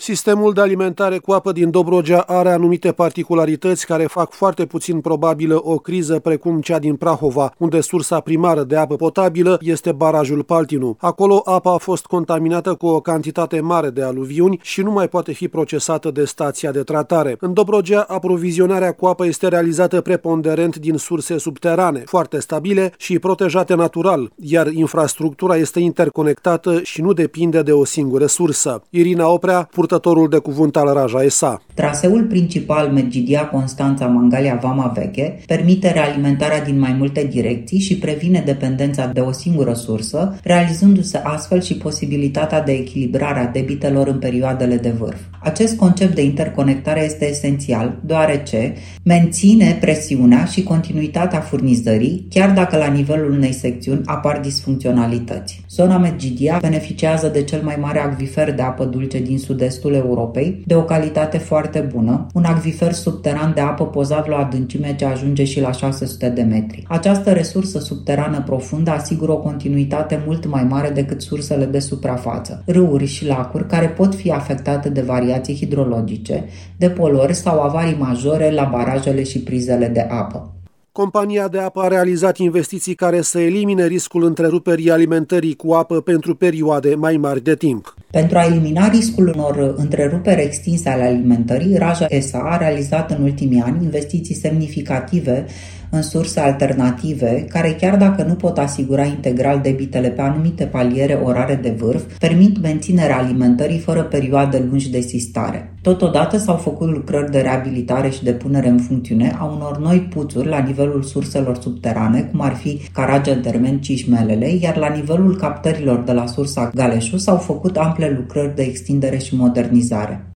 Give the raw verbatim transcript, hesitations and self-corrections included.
Sistemul de alimentare cu apă din Dobrogea are anumite particularități care fac foarte puțin probabilă o criză precum cea din Prahova, unde sursa primară de apă potabilă este barajul Paltinu. Acolo apa a fost contaminată cu o cantitate mare de aluviuni și nu mai poate fi procesată de stația de tratare. În Dobrogea, aprovizionarea cu apă este realizată preponderent din surse subterane, foarte stabile și protejate natural, iar infrastructura este interconectată și nu depinde de o singură sursă. Irina Oprea, purtătorul de cuvânt al Raja S A. Traseul principal Medgidia-Constanța-Mangalia-Vama Veche permite realimentarea din mai multe direcții și previne dependența de o singură sursă, realizându-se astfel și posibilitatea de echilibrare a debitelor în perioadele de vârf. Acest concept de interconectare este esențial, deoarece menține presiunea și continuitatea furnizării, chiar dacă la nivelul unei secțiuni apar disfuncționalități. Zona Medgidia beneficiază de cel mai mare acvifer de apă dulce din sud-estul Europei, de o calitate foarte bună, un acvifer subteran de apă pozat la o adâncime ce ajunge și la șase sute de metri. Această resursă subterană profundă asigură o continuitate mult mai mare decât sursele de suprafață, râuri și lacuri care pot fi afectate de variații hidrologice, de poluări sau avarii majore la barajele și prizele de apă. Compania de apă a realizat investiții care să elimine riscul întreruperii alimentării cu apă pentru perioade mai mari de timp. Pentru a elimina riscul unor întreruperi extinse ale alimentării, Raja S A a realizat în ultimii ani investiții semnificative în surse alternative, care chiar dacă nu pot asigura integral debitele pe anumite paliere orare de vârf, permit menținerea alimentării fără perioade lungi de sistare. Totodată s-au făcut lucrări de reabilitare și de punere în funcțiune a unor noi puțuri la nivelul surselor subterane, cum ar fi Caragea-Dermen-Cișmelele, iar la nivelul captărilor de la sursa Galeșu s-au făcut ample lucrări de extindere și modernizare.